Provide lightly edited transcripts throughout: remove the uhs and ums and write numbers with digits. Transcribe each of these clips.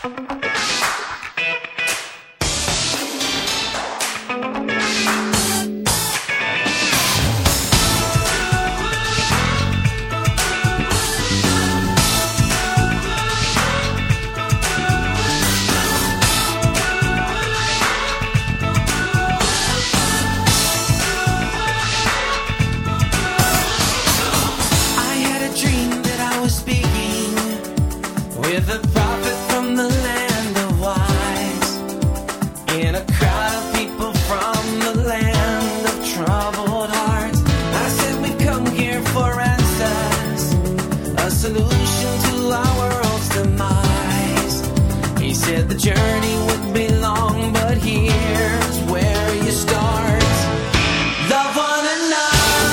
With a prophet from the land of wise, in a crowd of people from the land of troubled hearts. I said we come here for answers, a solution to our world's demise. He said the journey would be long, but here's where you start. Love one another.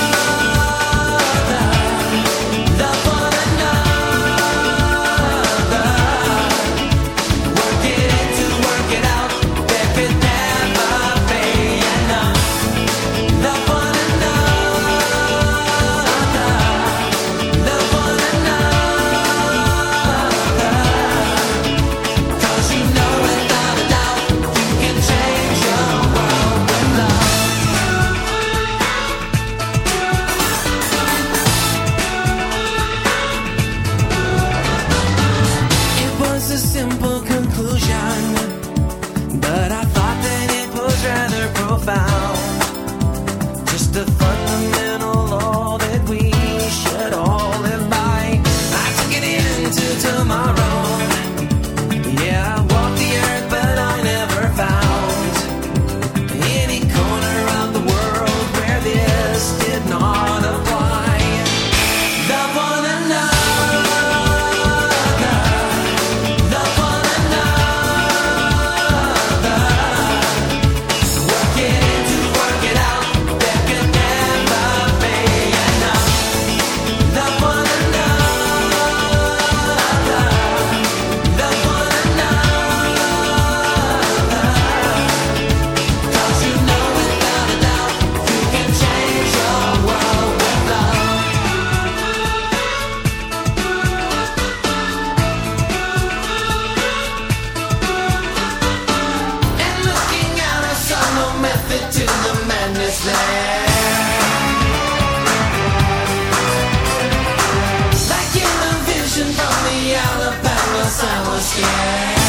A simple conclusion, but I thought that it was rather profound. Just a fundamental law that we should all live by. I took it into tomorrow. Yeah, I walked the earth, but I never found any corner of the world where this did not apply. Love one another. To the madness there, like in a vision from the Alabama, I was scared.